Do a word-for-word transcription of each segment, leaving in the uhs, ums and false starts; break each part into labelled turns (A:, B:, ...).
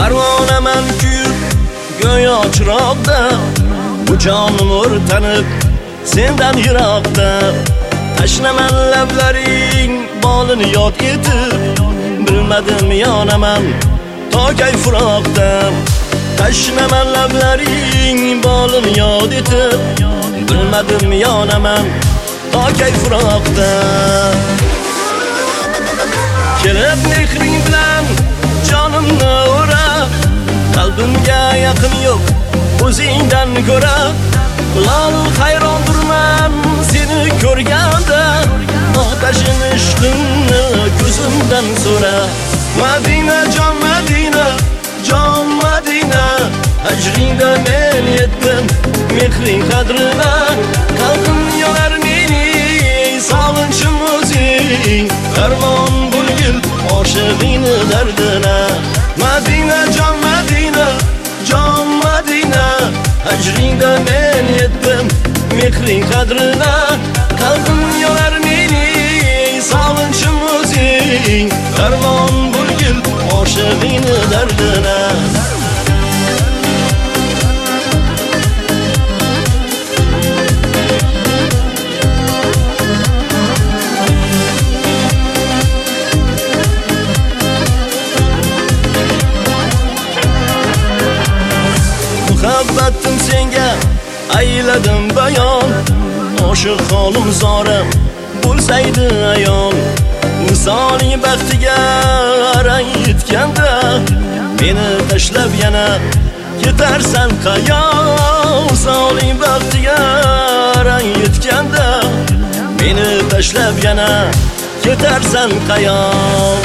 A: Parvonaman kuyib go'yo chiroqda, bu jonim o'rtanib sendan yiroqda. Tashnaman lablaring bolini yod etib, bilmadim yonaman tokay furoqda. Tashnaman lablaring bolini yod etib, bilmadim yonaman tokay furoqda. Kelib mehring bilan jonimni o'rab, qalbimga yaqin yo'q o'zingdan ko'ra. Lol hayrondirman seni ko'rganda, otashin ishqimni ko'zimdan so'ra. Madina jon Madina, jon Madina, ajringda men yetdim mehring qadrina. Qalbim yonar mening sog'inchim o'zing, armon bo'lgil oshig'ingni dardina. Madina jon Madina, jon Madina, ajringda men yetdim mehring qadrina. Qalbim yonar mening sog'inchim o'zing, armon bo'lgil oshig'ingni dardina. Muhabbatim senga ayladim bayon, oshiq holim zorim bo'lsaydi ayon. Misoli baxtiga arang yetganda, meni tashlab yana ketarsan qayon. Misoli baxtiga arang yetganda, meni tashlab yana ketarsan qayon.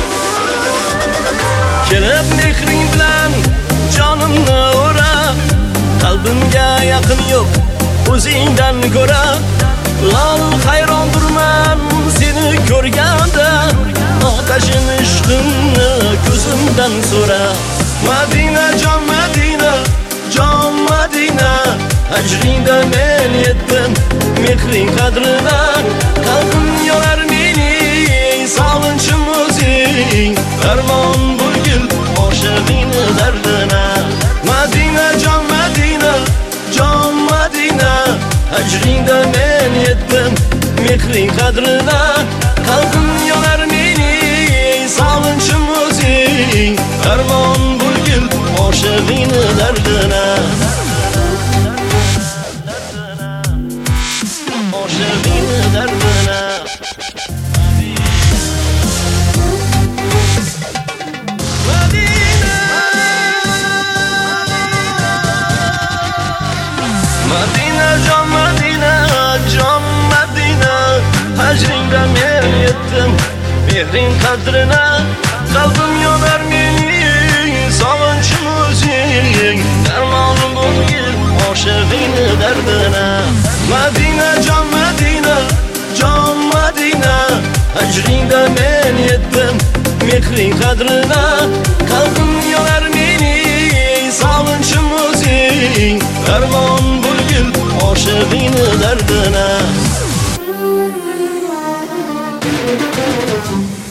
A: Kelib mehring bilan jonimni o'rab, qalbimga yaqin yo'q o'zingdan ko'ra. Lol hayrondirman seni ko'rganda, otashin ishqimni ko'zimdan so'ra. Madina jon Madina, jon Madina, ajringda men yetdim mehring qadrina. Qalbim yonar mening sog'inchim o'zing, armon bo'lgil oshig'ingni dardina. Madina jon Madina, jon Madina, ajringda men yetdim mehring qadrina. Qalbim yonar mening sog'inchim o'zing, armon bo'lgil oshig'ingni dardina. Oshig'ingni dardina. Madina jon Madina, jon Madina, ajringda men yetdim mehring qadrina. Qalbim yonar mening sog'inchim o'zing, armon bo'lgil oshig'ingni dardina. Madina jon Madina, jon Madina, ajringda men yetdim mehring qadrina. Qalbim yonar mening sog'inchim o'zing, armon bo'lgil oshig'ingni dardina.